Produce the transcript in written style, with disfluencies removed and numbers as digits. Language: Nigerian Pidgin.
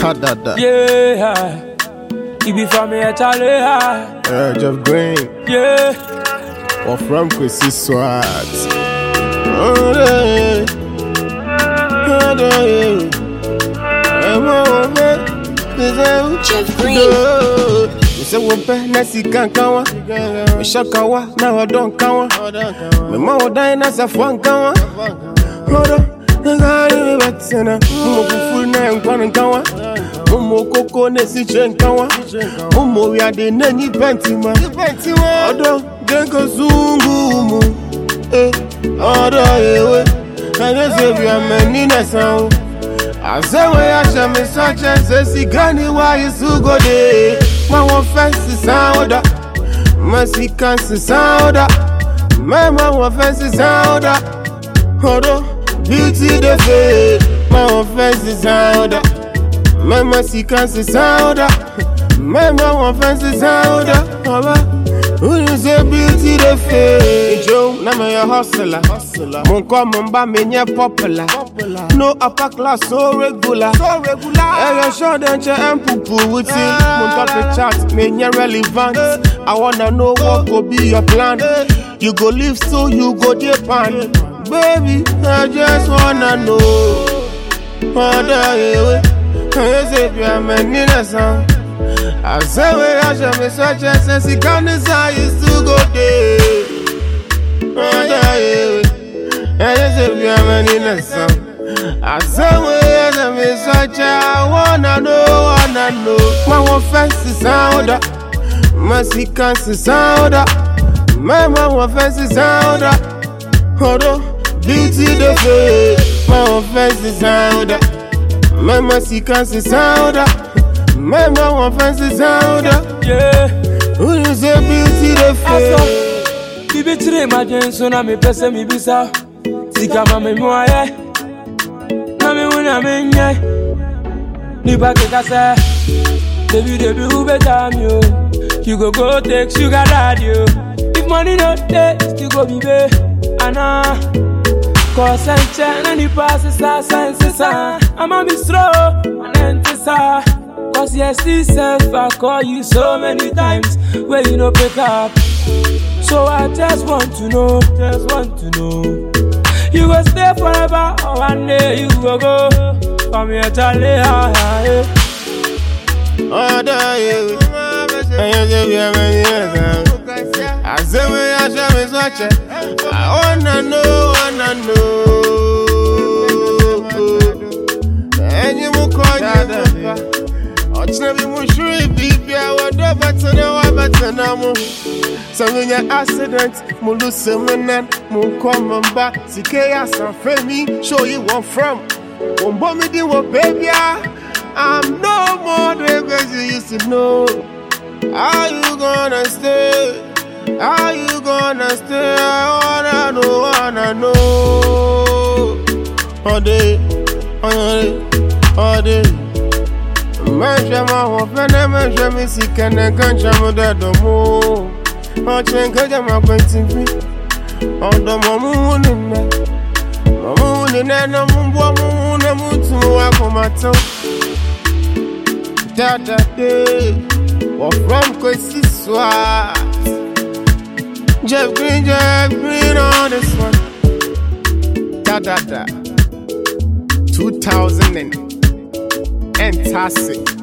Ta-da-da. Yeah, you be from here, Charlie. Jeff Green. Yeah, Or from Kwesi Swat. Jeff Green. You say we pay nasi kankawa. We shakawa na wadon kawa. Me ma wadai na safwan kawa. Hold on. Ngari batsena. Mo full na nkwan kawa. Mo koko nesi chen kawa. Mo we ade na ni pentima. Odo genko zungu mu. Odo yewe. Anya se bi amani na sao. Azewe asha me such as a gani why you so go de. My one fancy sound up. Mercy can't sound up. My one fancy sound up. Hold on, beauty the face. My one fancy sound up. My mercy can't sound up. My one fancy sound up. Who you say beauty the face? Joe, na me a hustler. Mon come mba me nye popular. No upper class so regular. I show them che empupu with it. Mon top the chat me nye relevant. I wanna know what could be your plan. You go live so you go depend. Baby, I just wanna know. What the hell? Can you say be a man in a song? I say we are just me such as a si can't decide to go there. I just say we are man in a song. I say we are just me such I wanna know. My one fancy sound up. My si can't sound up. My one fancy sound up. Hold on, beauty the face. My one fancy sound up. My mercy can't sound up. My one fancy sound up. yeah. Who you say beauty the face? Bibi tire majen so na me pese mi bisa. Sika ma me moye. Na me wona me nye. Ni ba ke kasa. Baby who better me yo. You go take sugar daddy yo. If money no dey, still go be be. Ana. Cause I change and the passes are senses. I'ma be slow and enter. Cause yes, this self I call you so many times where you no pick up. So I just want to know. You will stay forever or one day you will go. Come here, Charlie. Oh, do you? I say we are just watching. I wanna know. And you will call you. Ochnebi mushuri bibi awodo batana wa batana mu. Sangunya accident muluse menen mu komamba sikeya sanfemi show you one from. Ombo me di wo baby I'm no more the cause you used to know. How you gonna stay? How you gonna stay? I wanna know. All day. Mention my woman, mention me sick and I can't jam that the more. I change my acquaintance. On the moon in there. Moon in there, no moon, a moon to walk on my toe. That day, or from Kwesi Swat. Jeff Green on this one. Da 2000 and Fantastic.